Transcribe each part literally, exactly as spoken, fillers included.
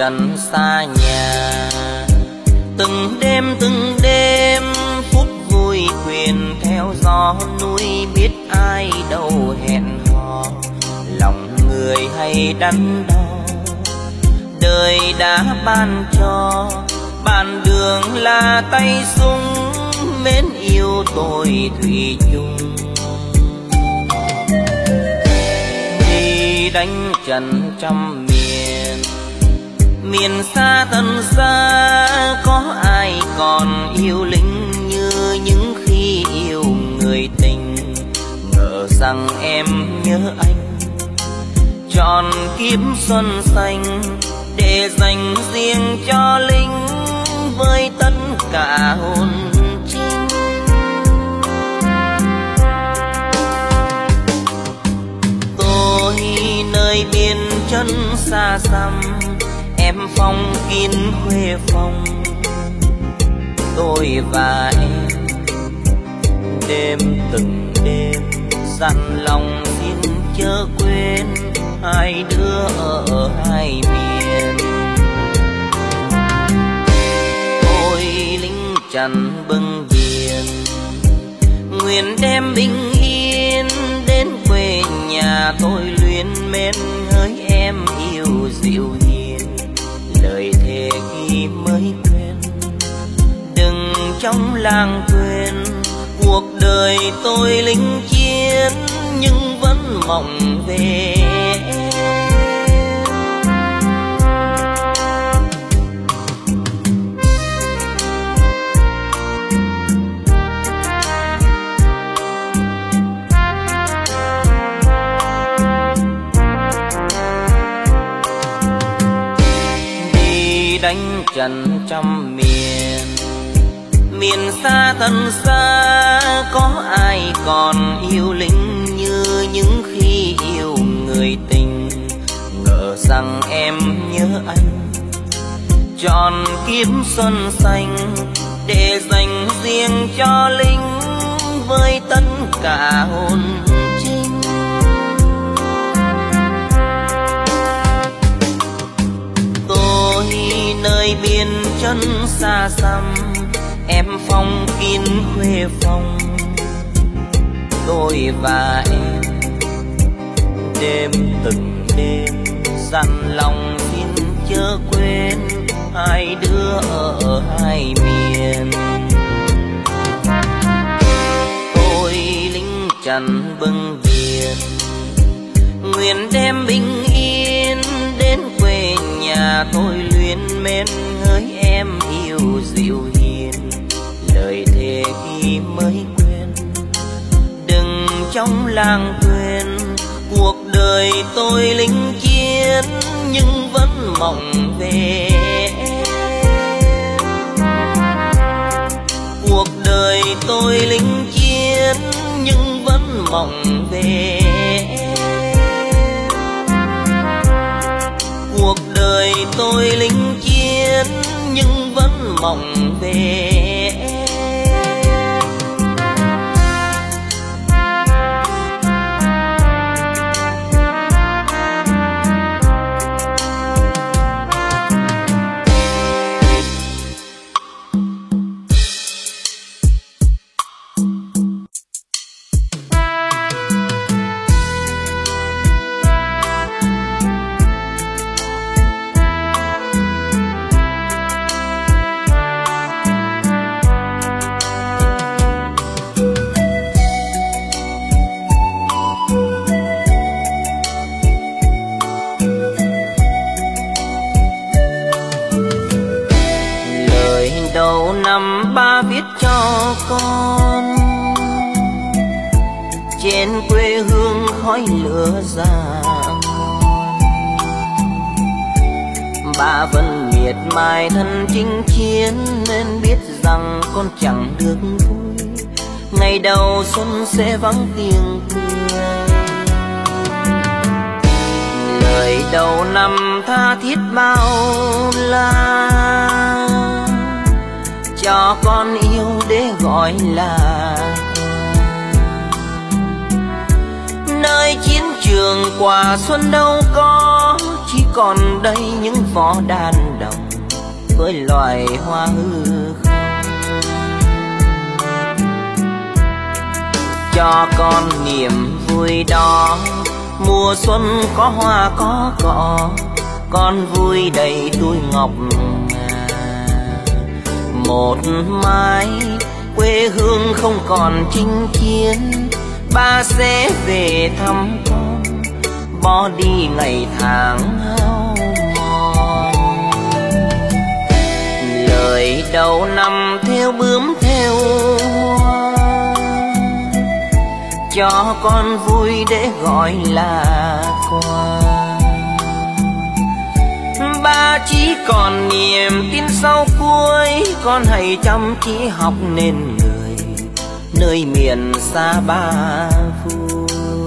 trần xa nhà. Từng đêm từng đêm phút vui thuyền theo gió núi, biết ai đâu hẹn hò lòng người hay đắn đo. Đời đã ban cho bạn đường là tay súng, mến yêu tôi thủy chung. Đi đánh trận trăm miền, miền xa thân xa, có ai còn yêu lính như những khi yêu người tình. Ngờ rằng em nhớ anh, tròn kiếp xuân xanh để dành riêng cho lính với tất cả hồn trinh. Tôi nơi biên chân xa xăm, em phong kín khuê phòng. Tôi và em đêm từng đêm dặn lòng xin chớ quên hai đứa ở hai miền. Tôi lính trần bưng biển, nguyện đem bình yên đến quê nhà. Tôi luyến mến hỡi em yêu dịu hiền, lời thề khi mới quen đừng trong làng quên. Cuộc đời tôi lính chiến nhưng vẫn mộng về em. Đi đánh trận trăm miền, miền xa thân xa, có ai còn yêu lính như những khi yêu người tình. Ngờ rằng em nhớ anh, tròn kiếp xuân xanh để dành riêng cho lính với tất cả hồn trinh. Tôi nơi biên chân xa xăm, em phong kín khuê phòng. Tôi và em đêm từng đêm dặn lòng xin chớ quên hai đứa ở hai miền. Tôi lính trần bưng biển, nguyện đem bình yên đến quê nhà. Tôi luyến mến hỡi em yêu dịu hiền, lời thề khi mới quen đừng trong làng quên. Cuộc đời tôi lính chiến nhưng vẫn mộng về em. Cuộc đời tôi lính chiến nhưng vẫn mộng về em. Cuộc đời tôi lính chiến nhưng vẫn mộng về em. Năm ba viết cho con trên quê hương khói lửa giang, ba vẫn miệt mài thân chinh chiến nên biết rằng con chẳng được vui. Ngày đầu xuân sẽ vắng tiếng cười, lời đầu năm tha thiết bao la cho con yêu để gọi là nơi chiến trường quả xuân đâu có chỉ còn đây những vỏ đàn đồng với loài hoa hư không. Cho con niềm vui đó, mùa xuân có hoa có cỏ, con vui đầy túi ngọc ngà. Một mai quê hương không còn chinh chiến, ba sẽ về thăm con, bỏ đi ngày tháng hao mòn. Lời đầu năm theo bướm theo hoa, cho con vui để gọi là quà. Ba chỉ còn niềm tin sau cuối, con hãy chăm chỉ học nên người nơi miền xa ba vui.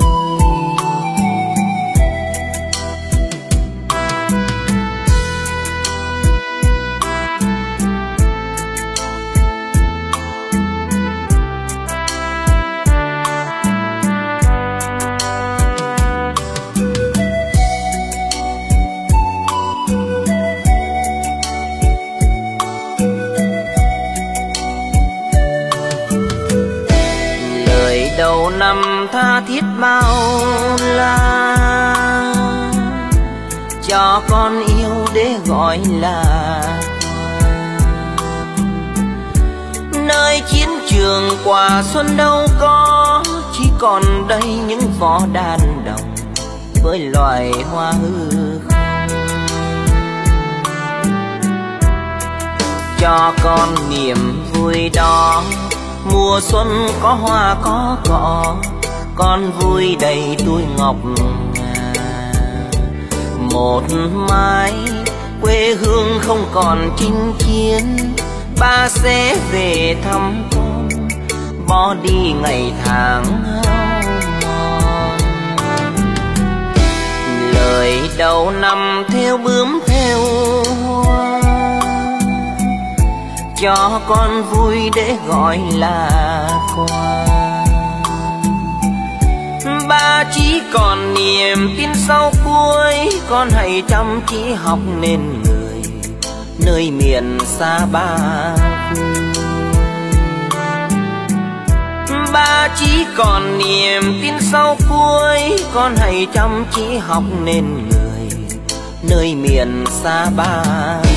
Đầu năm tha thiết bao la, cho con yêu để gọi là nơi chiến trường quả xuân đâu có, chỉ còn đây những vỏ đàn đồng với loài hoa hư không. Cho con niềm vui đó, mùa xuân có hoa có cỏ, con vui đầy túi ngọc ngà. Một mai quê hương không còn chinh chiến, ba sẽ về thăm con, bỏ đi ngày tháng hao mòn. Lời đầu năm theo bướm theo hoa, cho con vui để gọi là quà. Ba chỉ còn niềm tin sau cuối, con hãy chăm chỉ học nên người nơi miền xa ba vui. Ba chỉ còn niềm tin sau cuối, con hãy chăm chỉ học nên người nơi miền xa ba vui.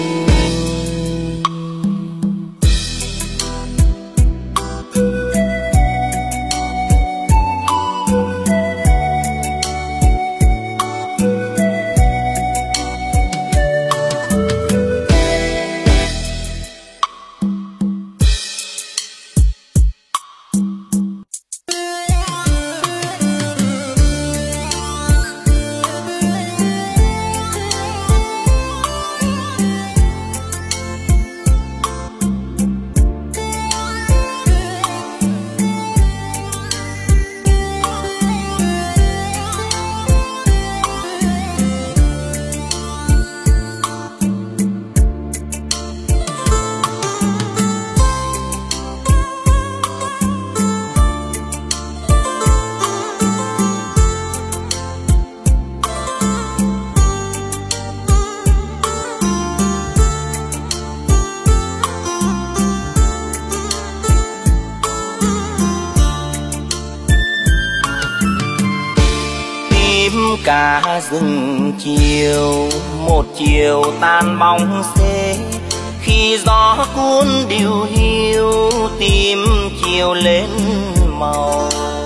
Cả rừng chiều, một chiều tan bóng xế, khi gió cuốn điều hiu tim chiều lên màu.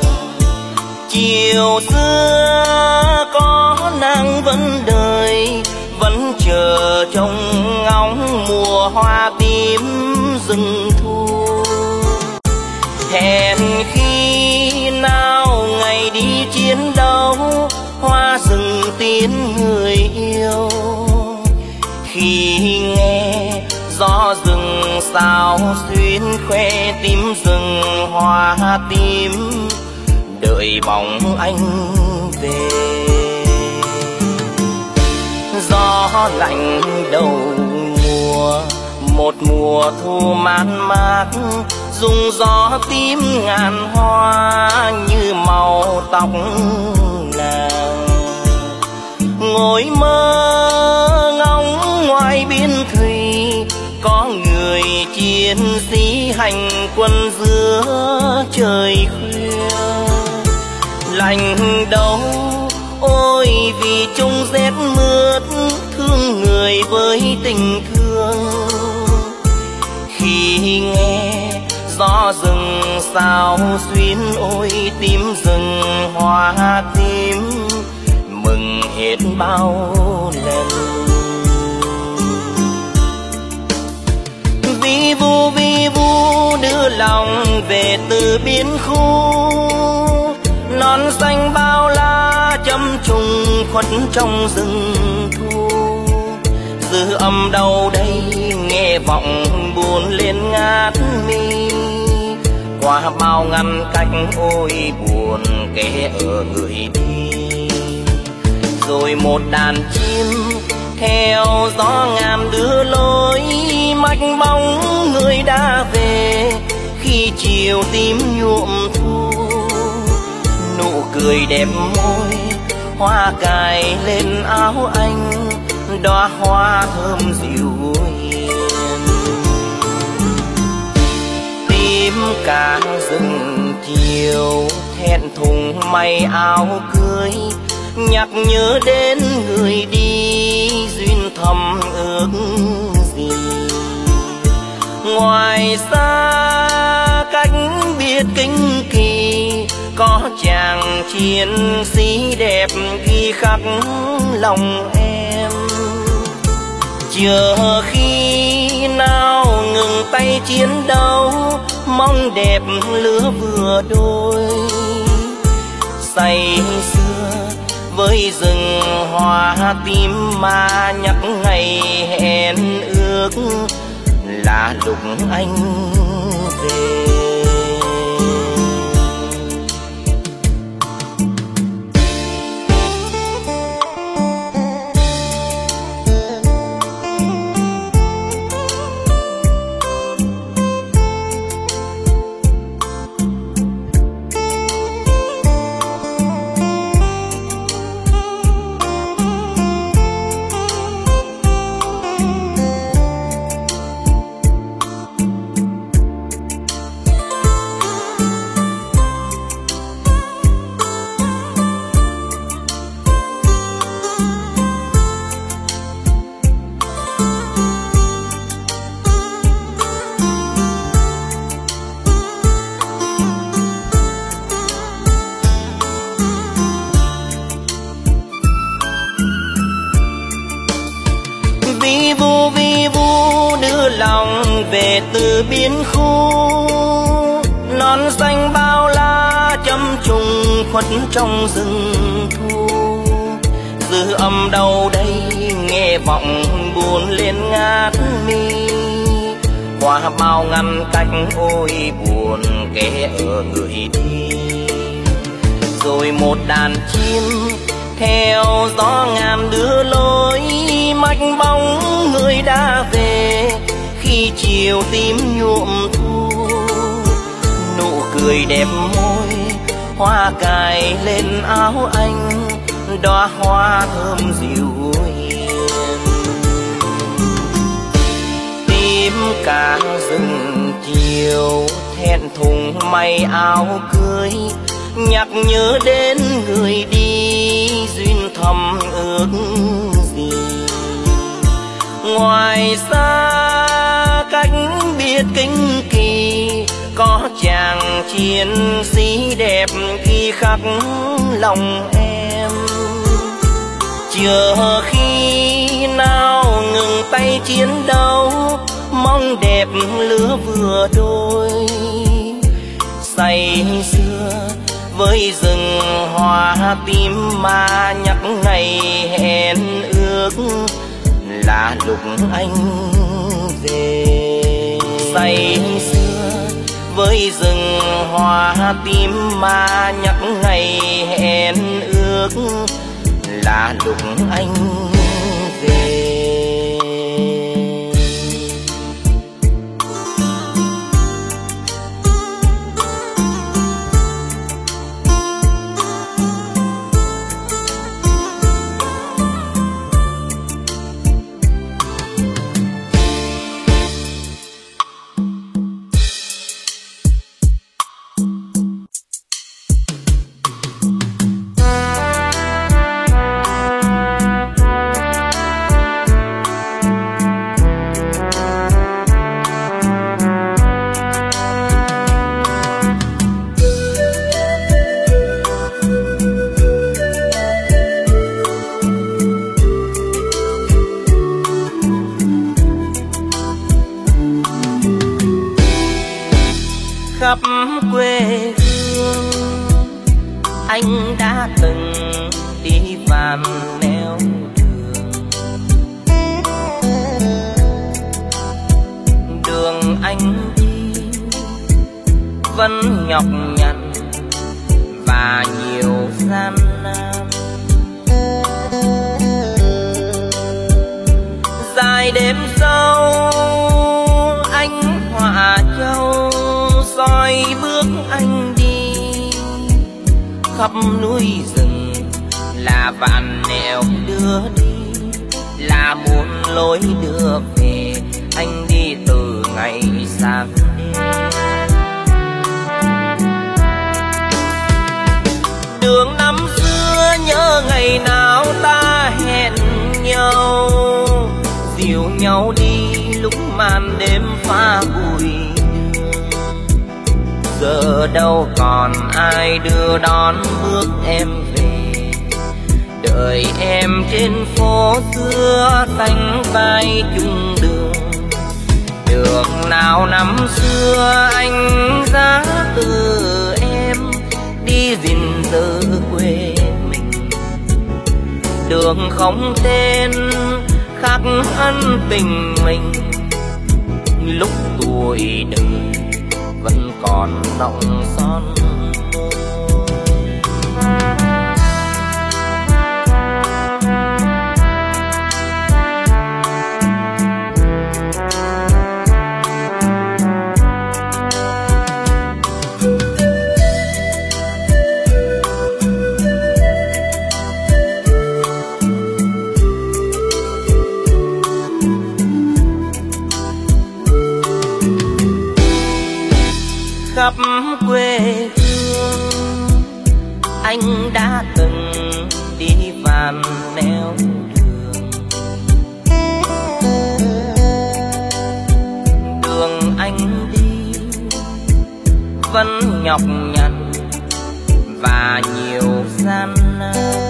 Chiều xưa có nắng vẫn đời, vẫn chờ trông ngóng mùa hoa tím rừng thu. Hẹn khi nào ngày đi chiến đấu, hoa rừng tiến người yêu. Khi nghe gió rừng sao xuyên khoe tím rừng hoa tím, đợi bóng anh về. Gió lạnh đầu mùa, một mùa thu man mát, rung gió tím ngàn hoa như màu tóc nàng. ngồi mơ ngóng ngoài biên thùy, có người chiến sĩ hành quân giữa trời khuya. Lạnh đâu ôi vì chung rét mướt, thương người với tình thương. Khi nghe gió rừng sao xuyến, ôi tím rừng hoa tím mừng hết bao lần. Vi vu vi vu đưa lòng về từ biên khu, non xanh bao la châm trùng khuất trong rừng thu. Dư âm đâu đây nghe vọng buồn lên ngát mi, qua bao ngăn cách ôi buồn kể ở người đi. Rồi một đàn chim theo gió ngàn đưa lối, mách bóng người đã về khi chiều tím nhuộm thu. Nụ cười đẹp môi hoa cài lên áo anh, đóa hoa thơm dịu hiền. Tím cả rừng chiều thẹn thùng may áo cưới, nhắc nhớ đến người đi duyên thầm ước gì. Ngoài xa cách biệt kinh kỳ, có chàng chiến sĩ đẹp ghi khắc lòng em. Chờ khi nào ngừng tay chiến đấu, mong đẹp lứa vừa đôi. Say xưa với rừng hoa tím mà nhắc ngày hẹn ước, là lúc anh về. Vi vu vi vu đưa lòng về từ biên khu, non xanh bao la châm trùng khuất trong rừng thu. Dư âm đâu đây nghe vọng buồn lên ngát mi, qua bao ngăn cách ôi buồn kể ở người đi. Rồi một đàn chim theo gió ngàn đưa lối, mách bóng người đã về khi chiều tím nhuộm thu. Nụ cười đẹp môi hoa cài lên áo anh, đóa hoa thơm dịu hiền. Tím cả rừng chiều thẹn thùng may áo cưới, nhắc nhớ đến người đi duyên thầm ước gì. Ngoài xa cách biệt kinh kỳ, có chàng chiến sĩ đẹp ghi khắc lòng em. Chờ khi nào ngừng tay chiến đấu, mong đẹp lứa vừa đôi. Say xưa với rừng hoa tím mà nhắc ngày hẹn ước, là lúc anh về. Say xưa với rừng hoa tím mà nhắc ngày hẹn ước, là lúc anh về. khắp quê hương anh đã từng đi vàn nẻo đường. Đường anh đi vẫn nhọc nhằn và nhiều gian nan. Dài đêm sâu anh họa châu soi bước anh đi khắp núi rừng, là vạn nẻo đưa đi, là muôn lối đưa về. Anh đi từ ngày sáng đêm. Đường năm xưa nhớ ngày nào ta hẹn nhau, dìu nhau đi lúc màn đêm pha bụi. Giờ đâu còn ai đưa đón bước em về, đợi em trên phố xưa tanh vai chung đường. Đường nào năm xưa anh giá từ em đi gìn giữ quê mình. Đường không tên khắc ân tình mình, lúc tuổi đời vẫn còn đọng son khắp quê hương anh đã từng đi vàn nẻo đường. Đường anh đi vẫn nhọc nhằn và nhiều gian nan.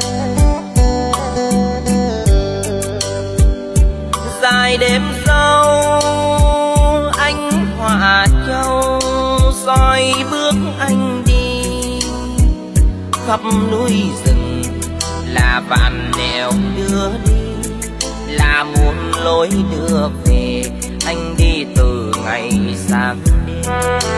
Dài đêm sâu anh họa châu soi bước anh đi khắp núi rừng, là vạn nẻo đưa đi, là muôn lối đưa về. Anh đi từ ngày sáng đêm.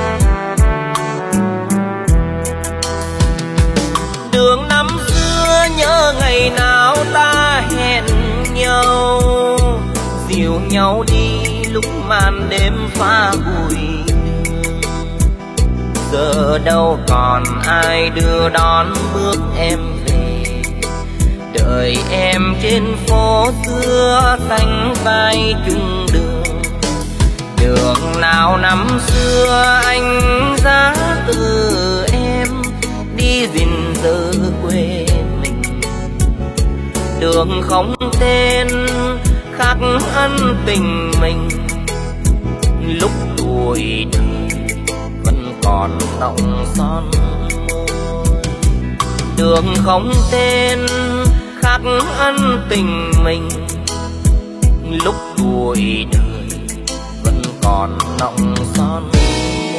Đường năm xưa nhớ ngày nào ta hẹn nhau, dìu nhau đi lúc màn đêm pha bụi. Giờ đâu còn ai đưa đón bước em về, đợi em trên phố xưa tanh vai chung đường. Đường nào năm xưa anh giá từ em đi gìn giữ quê mình. Đường không tên khắc ân tình mình, lúc tuổi đời còn đọng son môi. Đường không tên khắc ân tình mình, lúc tuổi đời vẫn còn đọng son môi.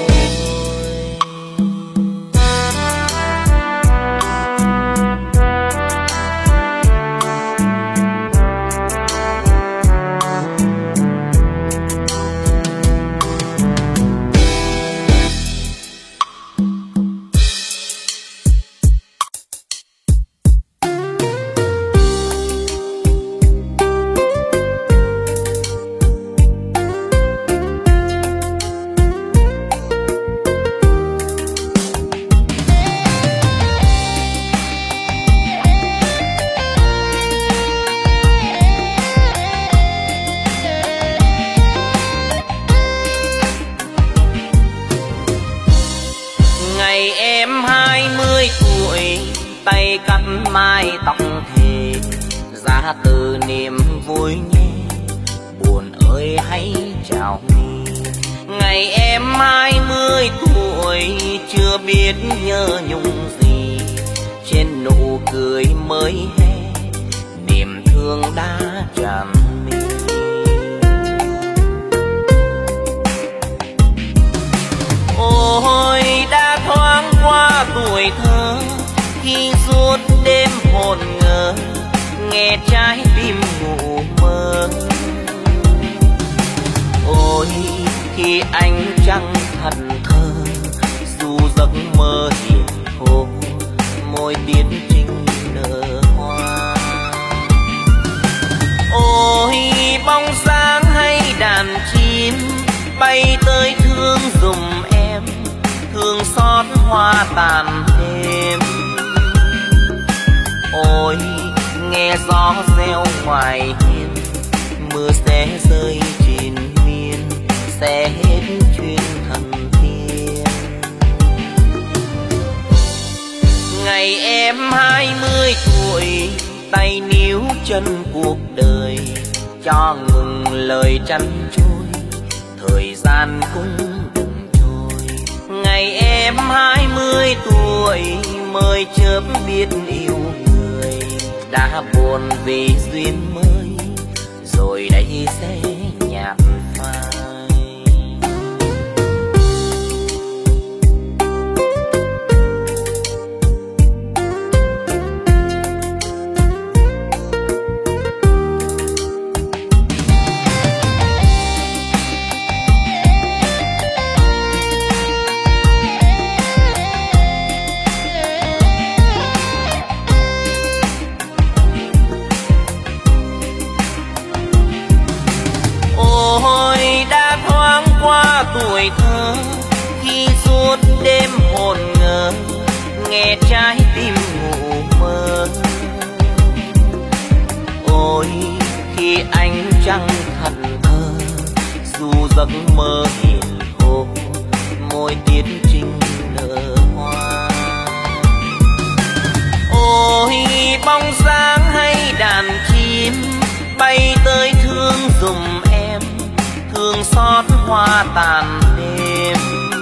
Tay cắt mái tóc thề ra từ niềm vui nhé, buồn ơi hãy chào mi. Ngày em hai mươi tuổi chưa biết nhớ nhung gì, trên nụ cười mới hè niềm thương đã tràn mi. Ôi khi suốt đêm hồn ngơ nghe trái tim ngủ mơ. Ôi khi ánh trăng thần thơ dù giấc mơ hiền hô môi tiến trinh nở hoa. Ôi bóng sáng hay đàn chim bay tới thương dùm em, thương xót hoa tàn đêm. Ôi nghe gió reo ngoài hiên, mưa sẽ rơi triền miên, sẽ hết chuyên thần thiên. Ngày em hai mươi tuổi, tay níu chân cuộc đời, cho ngừng lời chăn trôi, thời gian cũng đừng trôi. Ngày em hai mươi tuổi, mới chớp biết yêu người, đã buồn vì duyên mới, rồi đây sẽ nhạt phai. Tuổi thơ khi suốt đêm hồn ngơ nghe trái tim ngủ mơ. Ôi khi ánh trăng thần thơ dù giấc mơ hiền hô môi tiết trinh nở hoa. Ôi bóng dáng hay đàn chim bay tới thương dùm em, thương xót hoa tàn đêm.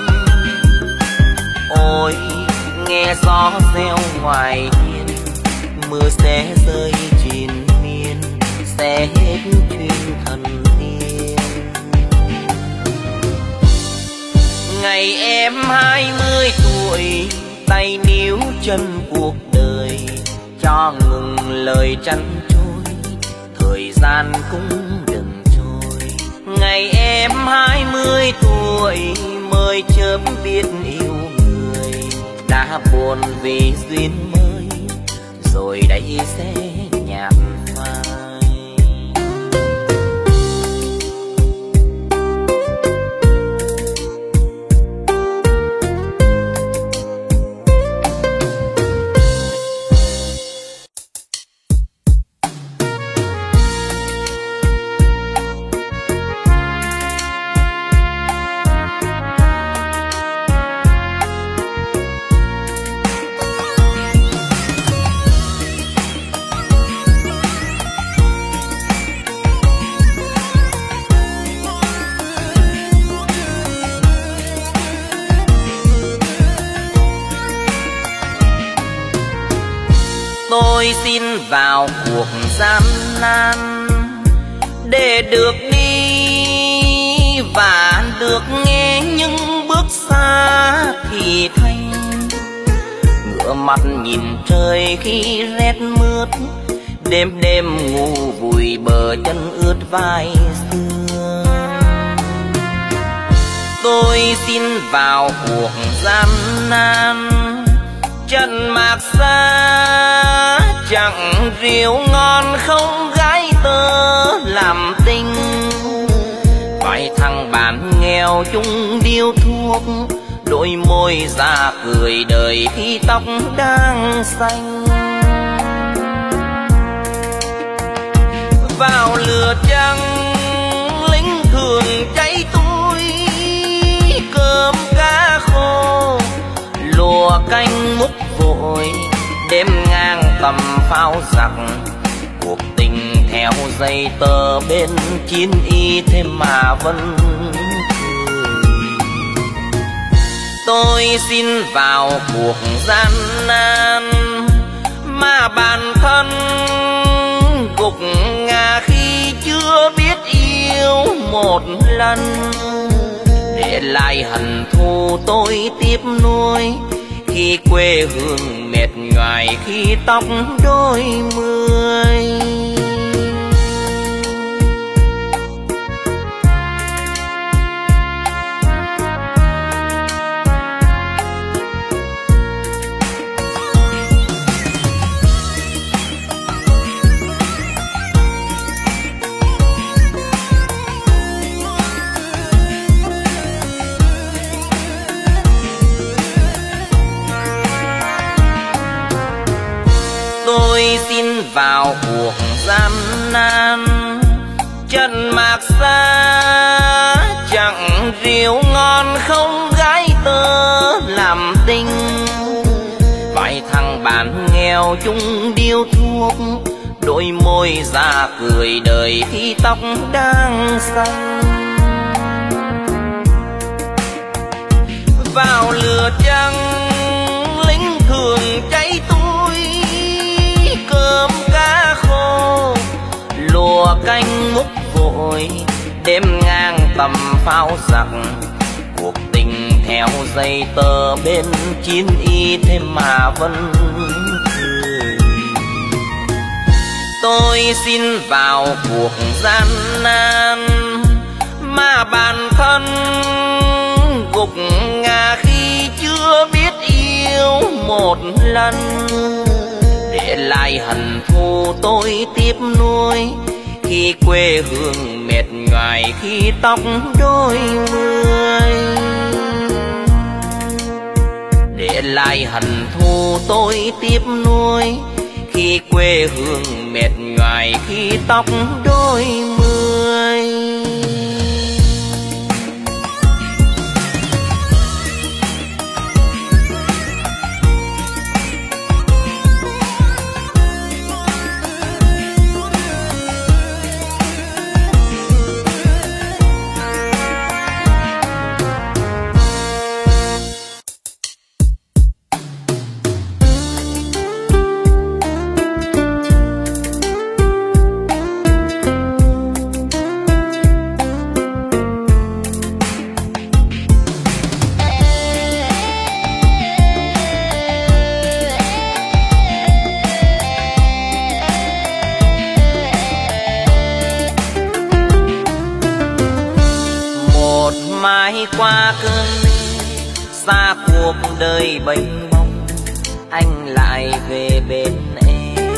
Ôi nghe gió reo ngoài hiên, mưa sẽ rơi triền miên, sẽ hết chuyên thần tiên. Ngày em hai mươi tuổi, tay níu chân cuộc đời, cho ngừng lời chăn trôi, thời gian cũng đừng trôi. Ngày em hai mươi tuổi, mới chớp biết yêu người, đã buồn vì duyên mới, rồi đây sẽ nhạt phai. Tôi xin vào cuộc gian nan để được đi và được nghe những bước xa thì thanh. Ngửa mặt nhìn trời khi rét mướt, đêm đêm ngủ vùi bờ chân ướt vai xưa. Tôi xin vào cuộc gian nan, chân mạc xa chẳng rượu ngon không gái tơ làm tình. Vài thằng bạn nghèo chung điếu thuốc, đôi môi già cười đời khi tóc đang xanh. Vào lửa trắng lính thường cháy túi, cơm cá khô lùa canh múc vội, đêm ngang tầm pháo giặc. Cuộc tình theo dây tơ bên chiến y thêm mà vẫn cười. Tôi xin vào cuộc gian nan mà bản thân gục ngã khi chưa biết yêu một lần. Để lại hận thù tôi tiếp nuôi khi quê hương mệt nhoài khi tóc đôi mươi. Tôi xin vào cuộc gian nan, chân mạc xa chẳng rượu ngon không gái tơ làm tình. Vài thằng bạn nghèo chung điếu thuốc, đôi môi ra cười đời khi tóc đang xanh. Vào lửa trắng lính thường cháy tôi, cơm cá khô lùa canh múc vội, đêm ngang tầm pháo giặc. Cuộc tình theo dây tơ bên chiến y thế mà vẫn cười. Tôi xin vào cuộc gian nan mà bản thân gục ngã khi chưa biết yêu một lần. Để lại hận thù tôi tiếp nuôi khi quê hương mệt nhoài khi tóc đôi mươi. Để lại hận thù tôi tiếp nuôi khi quê hương mệt nhoài khi tóc đôi mươi. Qua cơn xa cuộc đời bênh bông, anh lại về bên em.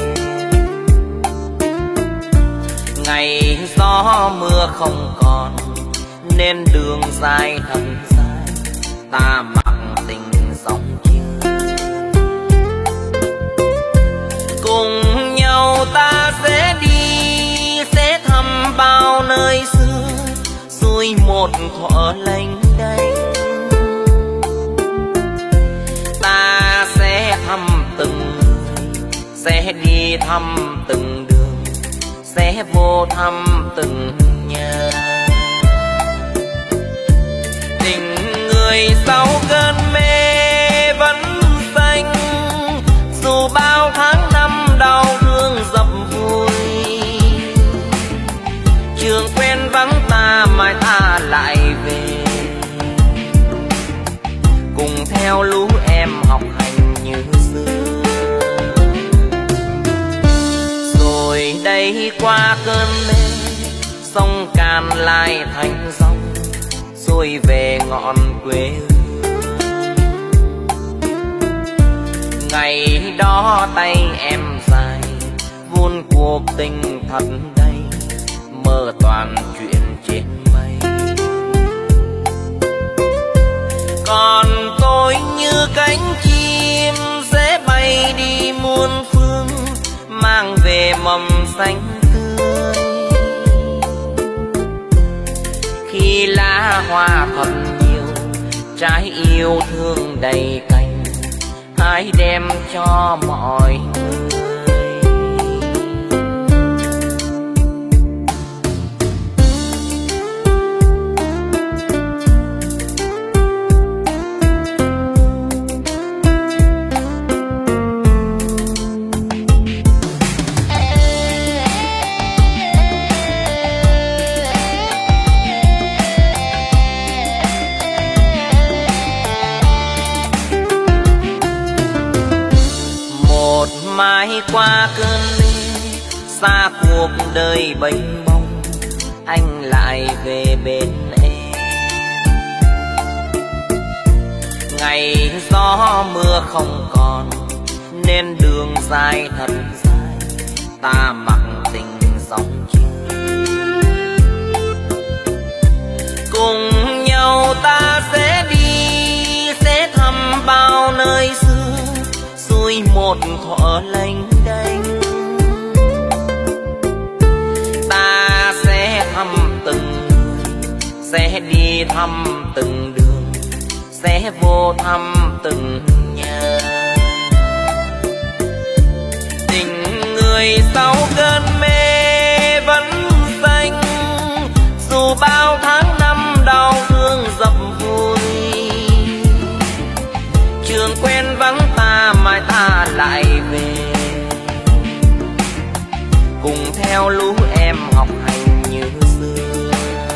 Ngày gió mưa không còn nên đường dài thật dài, ta mặc tình dòng chưa. Cùng nhau ta sẽ đi, sẽ thăm bao nơi xưa, xuôi một thuở lênh đênh. Ta sẽ thăm từng người, sẽ đi thăm từng đường, sẽ vô thăm từng nhà. Tình người sau cơn mê vẫn xanh, dù bao tháng năm đau thương dập vùi. Trường quen vắng ta mai ta lại về, cùng theo lũ em học hành như xưa. Rồi đây qua cơn mê, sông Càn lại thành dòng, xuôi về ngọn quê hương. Ngày đó tay em dài, vun cuộc tình thật đầy, mơ toàn chuyện trên mây. Còn tôi như cánh chim sẽ bay đi muôn phương, mang về mầm xanh tươi. Khi lá hoa thật nhiều, trái yêu thương đầy cành, hãy đem cho mọi người. đời bênh bông, anh lại về bên em. Ngày gió mưa không còn, nên đường dài thật dài, ta mặc tình dòng chiều. Cùng nhau ta sẽ đi, sẽ thăm bao nơi xưa, xuôi một thuở lênh đênh. Ta sẽ thăm từng người, sẽ đi thăm từng đường, sẽ vô thăm từng nhà. Tình người sau cơn mê vẫn xanh, dù bao tháng năm đau thương dập vùi. Trường quen vắng ta mai ta lại về, cùng theo lũ em học hành như xưa.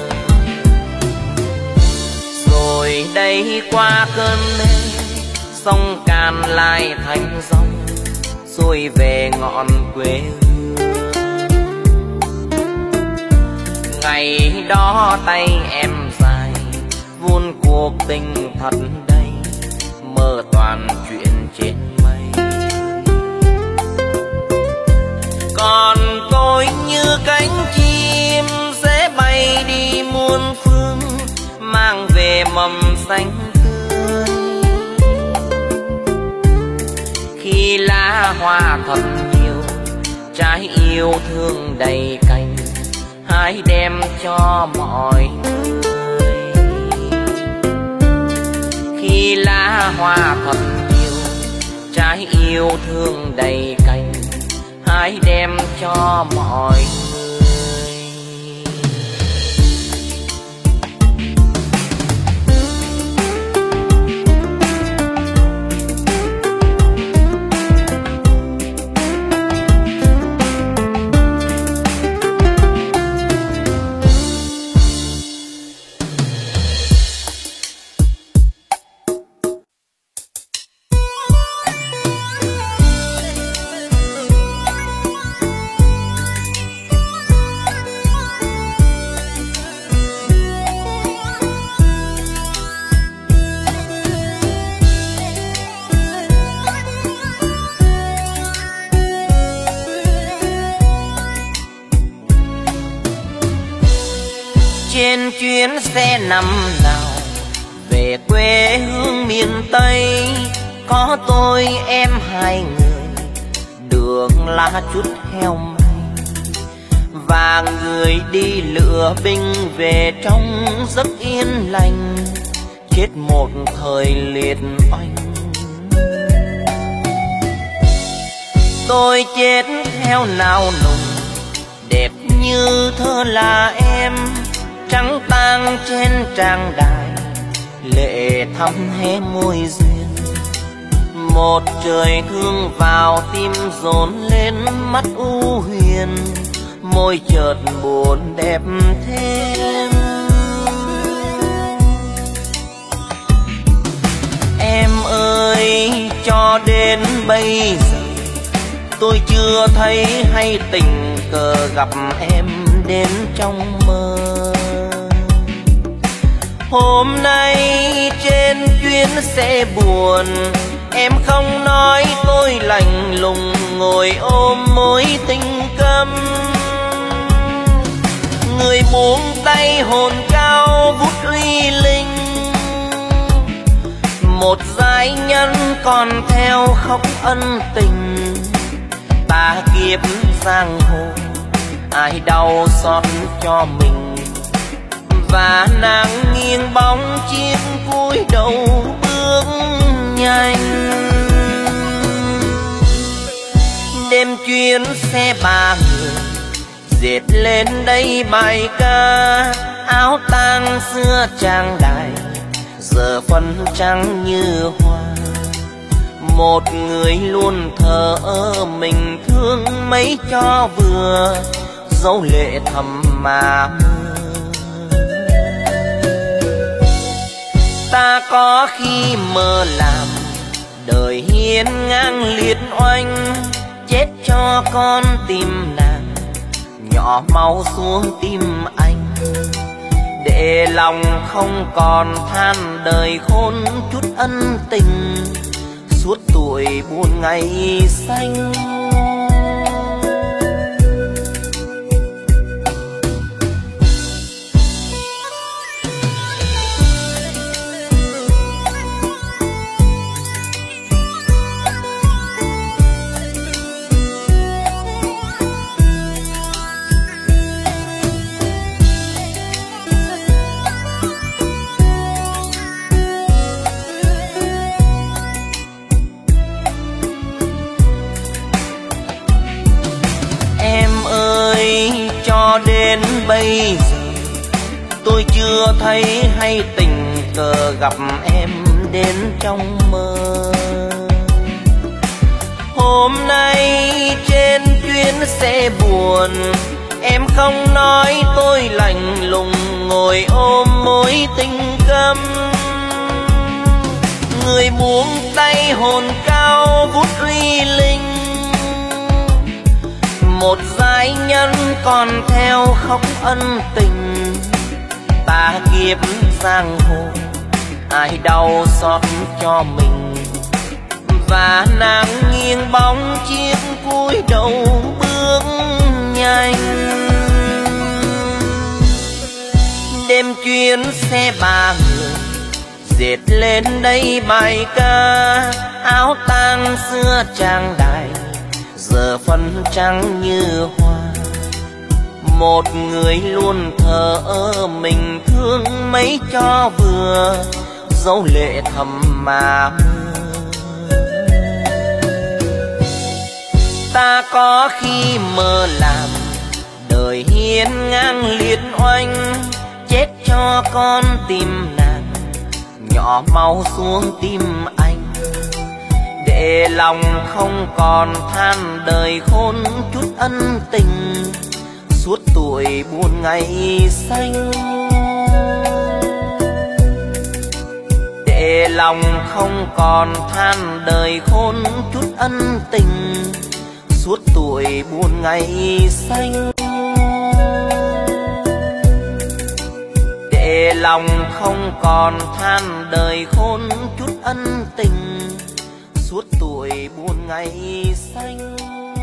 Rồi đây qua cơn mê, sông Càn lại thành dòng, xuôi về ngọn quê hương. Ngày đó tay em dài, vun cuộc tình thật đầy, mơ toàn chuyện trên mây. Còn tôi như cánh chim sẽ bay đi muôn phương, mang về mầm xanh tươi. Khi lá hoa thật nhiều, trái yêu thương đầy cành, hãy đem cho mọi người. Khi lá hoa thật nhiều, trái yêu thương đầy cành, hãy đem cho mọi người. Trên chuyến xe năm nào về quê hương miền Tây, có tôi em hai người, đường lá chút heo may, và người đi lựa binh về trong giấc yên lành, chết một thời liệt oanh. Tôi chết theo nào nùng, đẹp như thơ là em, trắng tang trên trang đài, lệ thắm hé môi duyên. Một trời thương vào tim dồn lên mắt u huyền, môi chợt buồn đẹp thêm. Em ơi, cho đến bây giờ tôi chưa thấy hay tình cờ gặp em đến trong mơ. Hôm nay trên chuyến xe buồn, em không nói tôi lạnh lùng, ngồi ôm mối tình câm. Người buông tay hồn cao vút uy linh, một giai nhân còn theo khóc ân tình. Ta kiếp giang hồ, ai đau xót cho mình, và nàng nghiêng bóng chiếc cúi đầu bước nhanh. Đêm chuyến xe ba người dệt lên đây bài ca, áo tang xưa trang đài giờ phân trắng như hoa. Một người luôn thờ ơ mình thương mấy cho vừa, dấu lệ thầm mà mưa. Ta có khi mơ làm đời hiên ngang liệt oanh, chết cho con tim nàng nhỏ máu xuống tim anh, để lòng không còn than đời khôn chút ân tình suốt tuổi buồn ngày xanh. Đến bây giờ tôi chưa thấy hay tình cờ gặp em đến trong mơ. Hôm nay trên chuyến xe buồn em không nói, tôi lạnh lùng ngồi ôm mối tình câm. Người buông tay hồn cao vút uy linh, một giai nhân còn theo khóc ân tình. Ta kiếp giang hồ ai đau xót cho mình, và nàng nghiêng bóng chiếc cúi đầu bước nhanh. Đêm chuyến xe ba người dệt lên đây bài ca, áo tang xưa trang đài giờ phân trắng như hoa. Một người luôn thờ ơ mình thương mấy cho vừa, dấu lệ thầm mà mưa. Ta có khi mơ làm đời hiên ngang liệt oanh, chết cho con tim nàng nhỏ máu xuống tim anh, để lòng không còn than đời khôn chút ân tình suốt tuổi buồn ngày xanh. Để lòng không còn than đời khôn chút ân tình suốt tuổi buồn ngày xanh. Để lòng không còn than đời khôn chút ân tình suốt tuổi buồn ngày xanh.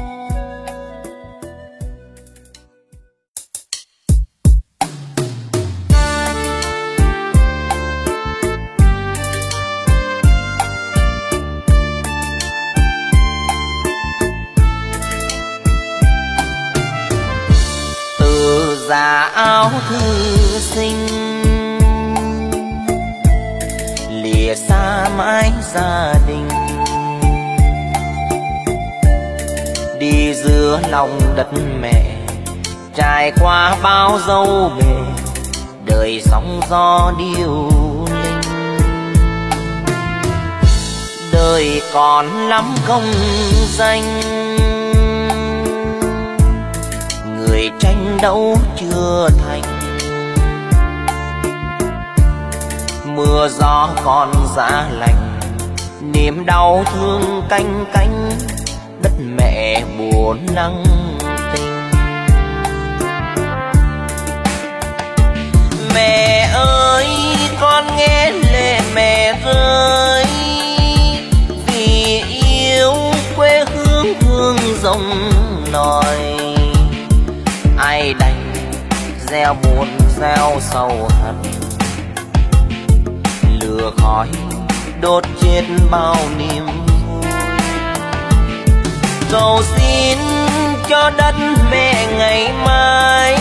Từ già áo thư sinh lìa xa mái gia đình, đi giữa lòng đất mẹ trải qua bao dâu bề, đời sóng gió điêu linh. Đời còn lắm công danh, người tranh đấu chưa thành. Mưa gió còn giá lạnh, niềm đau thương canh cánh, đất mẹ buồn nắng tình. Mẹ ơi con nghe lệ mẹ rơi, vì yêu quê hương hương rồng nòi. Ai đành gieo buồn gieo sầu hận, lửa khói đốt chết bao niềm vui. Cầu xin cho đất mẹ ngày mai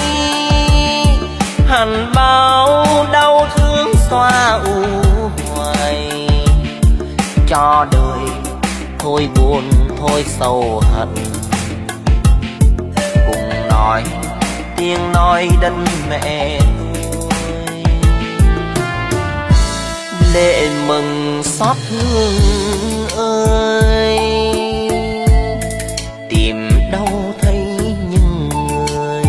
hằn bao đau thương xóa u hoài, cho đời thôi buồn thôi sầu hận, cùng nói tiếng nói đất mẹ thôi. Lệ mừng xót thương ơi, tìm đâu thấy những người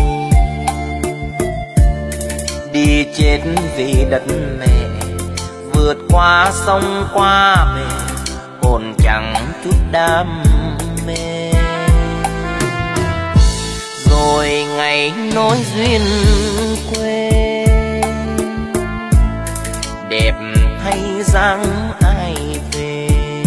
đi chết vì đất mẹ, vượt qua sông qua bể hồn chẳng chút đam mê. Rồi ngày nối duyên quê, đẹp hay dáng ai về,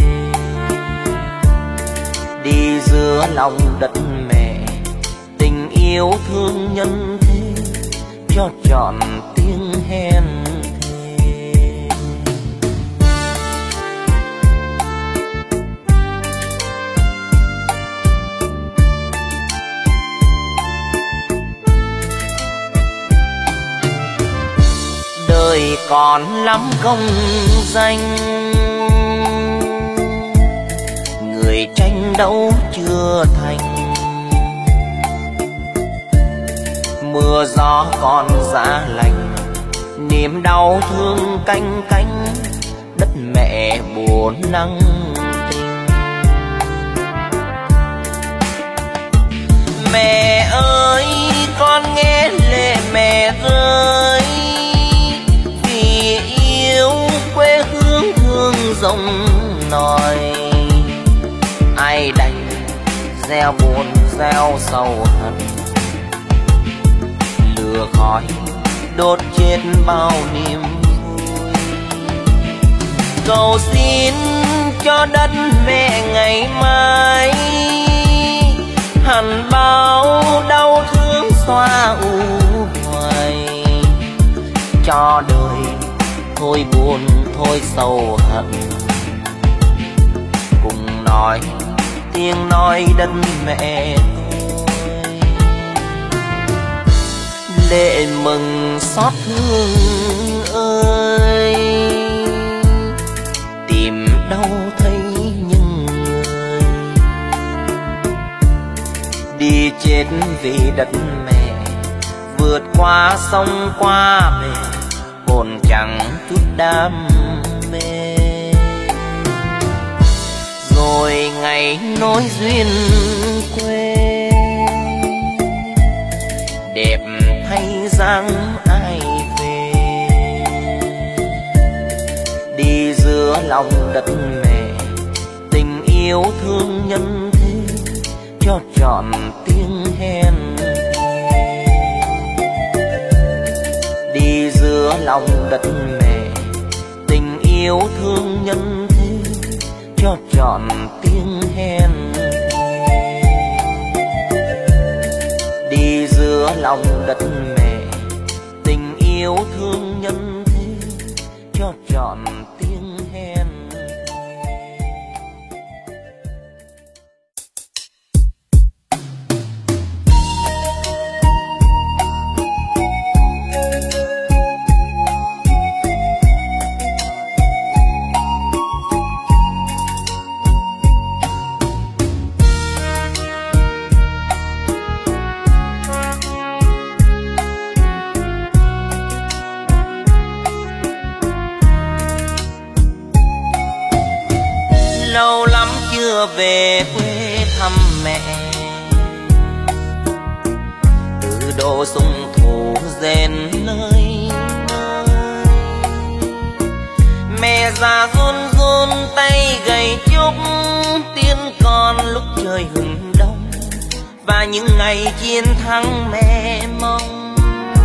đi giữa lòng đất mẹ, tình yêu thương nhân thế, cho trọn tiếng hẹn thề. Đời còn lắm công danh, người tranh đấu chưa thành, mưa gió còn giá lạnh, niềm đau thương canh cánh, đất mẹ buồn nắng tình. Mẹ ơi con nghe lệ mẹ rơi, vì yêu quê hương thương rộng nòi, ai đành gieo buồn gieo sầu hận, lửa khói đốt chết bao niềm vui. Cầu xin cho đất mẹ ngày mai, hằn bao đau thương xóa u hoài, cho đời thôi buồn thôi sầu hận, cùng nói tiếng nói đất mẹ tôi. Lệ mừng xót thương ơi, tìm đâu thấy những người đi chết vì đất mẹ, vượt qua sông qua bể, hồn chẳng chút đam mê. Rồi ngày nối duyên quê, đẹp hay dáng ai về, đi giữa lòng đất mẹ, tình yêu thương nhân thế, cho trọn tiếng hẹn thề. Đi giữa lòng đất mẹ, tình yêu thương nhân thế, cho trọn tiếng hẹn thề. Đi giữa lòng đất mẹ, tình yêu thương nhân thế, cho trọn tiếng hẹn thề. Lâu lắm chưa về quê thăm mẹ, từ độ sung thủ rèn nơi nơi. Mẹ già run run tay gầy chúc tiếng con lúc trời hừng đông, và những ngày chiến thắng mẹ mong.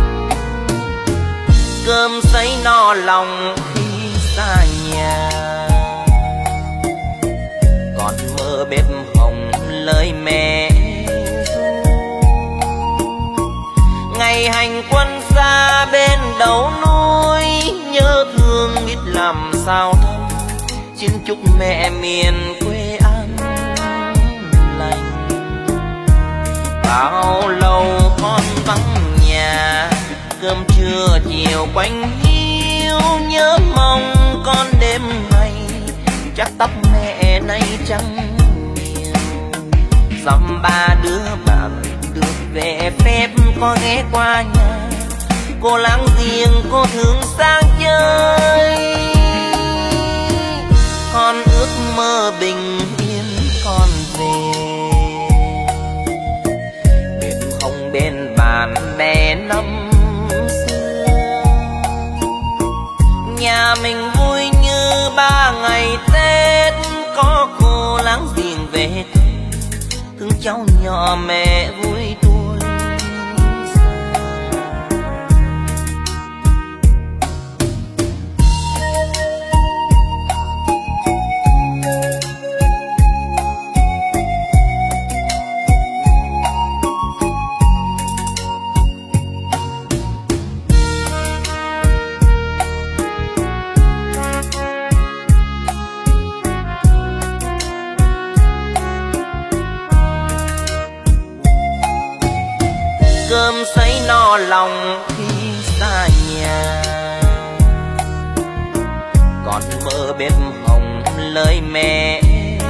Cơm sấy no lòng khi xa nhà, còn mơ bếp hồng lời mẹ ru. Ngày hành quân xa bên đầu núi, nhớ thương biết làm sao thăm, xin chúc mẹ miền quê an lành. Bao lâu con vắng nhà, cơm trưa chiều quanh hiu, nhớ mong con đêm ngày, chắc tóc mẹ nay trắng nhiều. Dăm ba đứa bạn được về phép có ghé qua nhà, cô láng giềng cô thường sang chơi. Con ước mơ bình yên con về, bên không bên bạn bè năm xưa. Nhà mình vui như ba ngày Tết, có cô láng giềng về thăm, thương cháu nhỏ mẹ vui tuổi. lòng khi xa nhà. Còn mơ bếp hồng lời mẹ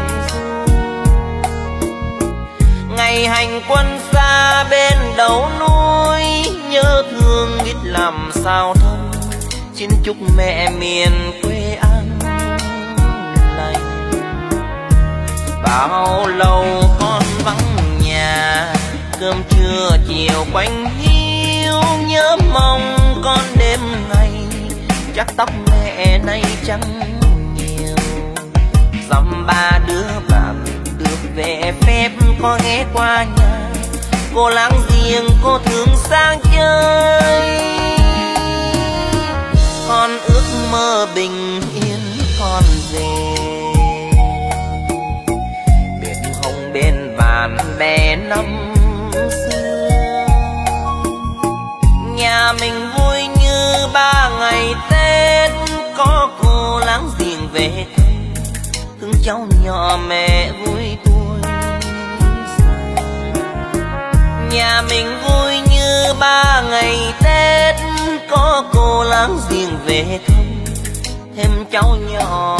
ngày hành quân xa bên đầu núi, nhớ thương biết làm sao thân, xin chúc mẹ miền quê an lành. Bao lâu con vắng nhà, cơm trưa chiều quanh hiu, nhớ mong con đêm ngày, chắc tóc mẹ nay chẳng nhiều. Dăm ba đứa bạn được về phép có ghé qua nhà, cô láng giềng cô thường sang chơi. Con ước mơ bình yên con về, bên hồng bên bạn bè năm xưa. Nhà mình vui như ba ngày Tết, có cô láng giềng về thăm, thương cháu nhỏ mẹ vui tuổi. Nhà mình vui như ba ngày Tết, có cô láng giềng về thăm, thêm cháu nhỏ